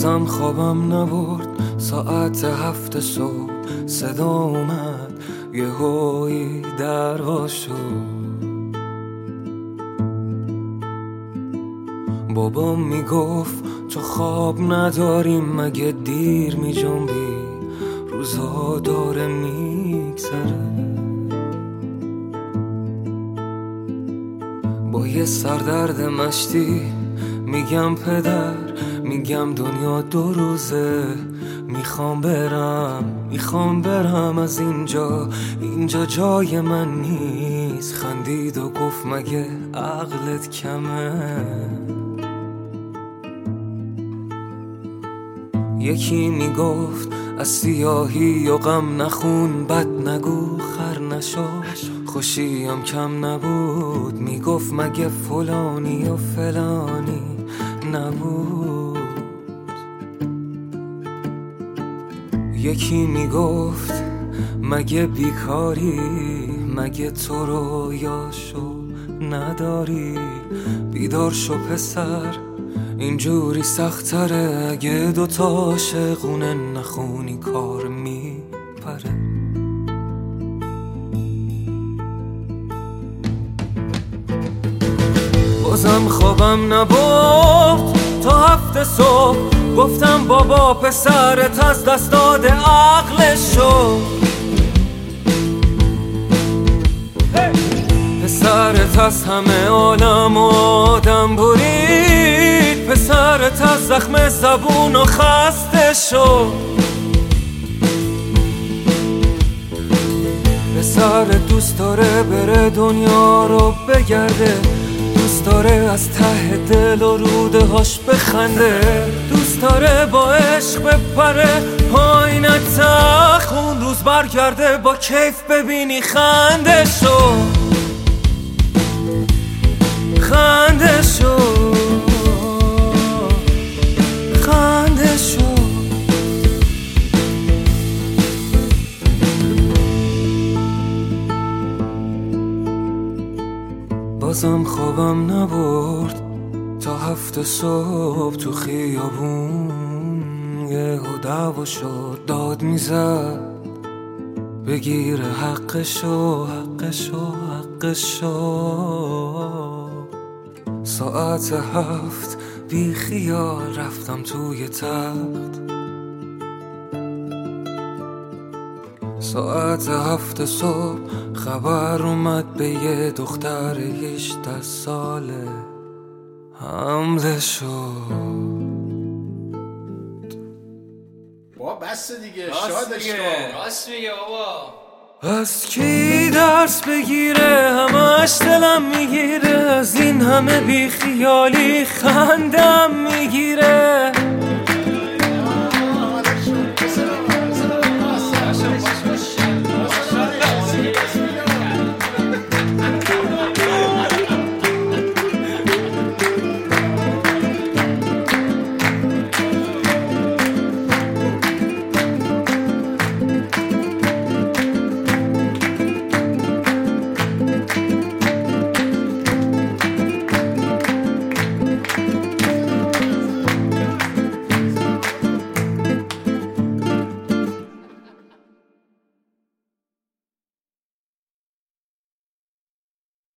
بازم خوابم نبرد. ساعت 7 صبح صدا اومد، یه هوی در وا شد. بابام میگفت تو خواب نداریم، مگه دیر می جنبی، روزا داره میگذره. با یه سردرد مشتی میگم پدر، میگم دنیا 2 روزه، میخوام برم از اینجا جای من نیست. خندید و گفت مگه عقلت کمه؟ یکی میگفت از سیاهی و غم نخون، بد نگو خر نشو، خوشیم کم نبود. میگفت مگه فلانی و فلانی نبود. یکی میگفت مگه بیکاری، مگه تو رویاشو نداری. بیدار شو پسر، اینجوری سختره، اگه 2 تا عاشقونه نخونی کار میپره. بازم خوابم نبرد تا 7 صبح، گفتم بابا پسرت از دست داده عقلشو. پسرت از همه عالم و آدم برید، پسرت از زخم زبون و خسته شد. پسرت دوست داره بره دنیا رو بگرده، دوست داره از ته دل و روده هاش بخنده، دوست داره با عشق بپره پایین تخت، اون روز برگرده با کیف ببینی خنده شو، خنده شو، خنده شو. بازم خوابم نبرد تا 7 صبح تو خیابون، یهو دعوا شد، داد میزد بگیر حقشو، حقشو، حقشو. ساعت 7 بی خیال رفتم توی تخت. ساعت 7 صبح خبر اومد به یه دختر 18 ساله حمله شد. بابا بس دیگه، شادش کن. راست میگه بابا. از کی درس بگیره، همش دلم میگیره، از این همه بیخیالی خندم میگیره.